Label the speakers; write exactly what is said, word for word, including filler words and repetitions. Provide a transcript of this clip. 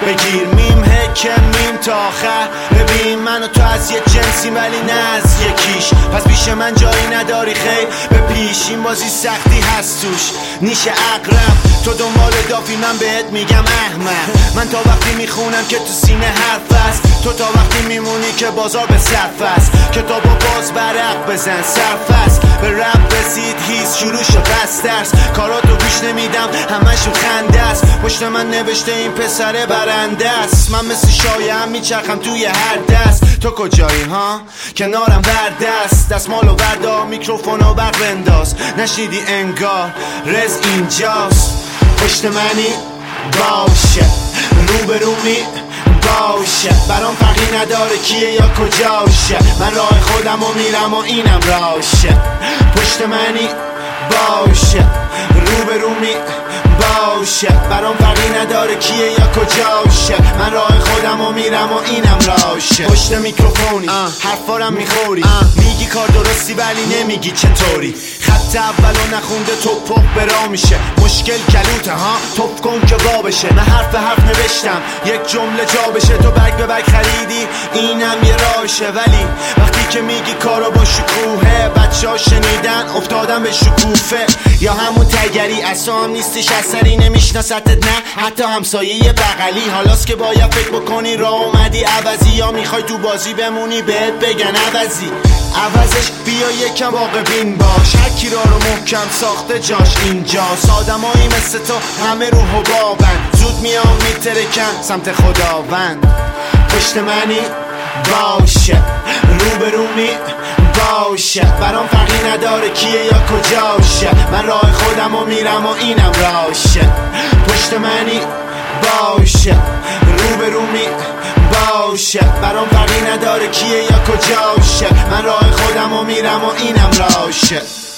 Speaker 1: بگیر میم هکم میم تا آخر. ببین من و تو از یه جنسی ولی نه از یکیش، پس پیش من جایی نداری خیر به پیش. این بازی سختی هست توش نیش اقرب، تو دنبال دافی من بهت میگم احمق. من تا وقتی میخونم که تو سینه حرف است، تو تا وقتی میمونی که بازار به صرف است. کتابو باز برق بزن صرف است، به رب رسید هیچ شروع شد بس درس. کاراتو گوش نمیدم همشون خنده است، پشت من نوشته این پسر برنده است. من مثل شایعه میچرخم توی هر دست، تو کجایی ها؟ کنارم بردست، دستمالو بردا میکروفونو بر بنداز. نشنیدی انگار رز اینجاست، پشت منی باشه رو به رومی باشه، برام فرقی نداره کیه یا کجاشه. من راه خودم و میرم و اینم راشه، پشت منی باشه رو به رومی باشه، برام فرقی نداره کیه یا کجاشه. من راه خودم و میرم و اینم راشه. پشت میکروفونی حرفارم میخوری، میگی کار درستی ولی نمیگی چطوری. خط اولو نخونده تو پخ برا میشه، مشکل کلوته ها توف کن که وا بشه. من حرف حرف نوشتم یک جمله جا بشه، تو برگ به برگ خریدی اینم یه راشه. ولی وقتی که میگی کارو با شکوهه، بچه ها شنیدن افتادن به شکوفه. یا همون تگری اصلا هم نیستش اثری، نمیشناستت نه حتی همسایه بغلی. حالاست که باید فکر بکنی راه اومدی عوضی، یا میخوای تو بازی بمونی بهت بگن عوضی. عوضش بیا یکم واقع بین باش، هر کی را رو محکم ساخته جاش اینجاست. آدمایی مثل تو همه رو حبابن، زود میام میترکن سمت خداوند. پشت منی باشه رو به رومی باشه، برام فرقی نداره کیه یا کجاشه. من راه خودم و میرم و اینم راشه، پشت منی باشه رو به رومی باشه، برام فرقی نداره کیه یا کجاشه. من راه خودم و میرم و اینم راشه.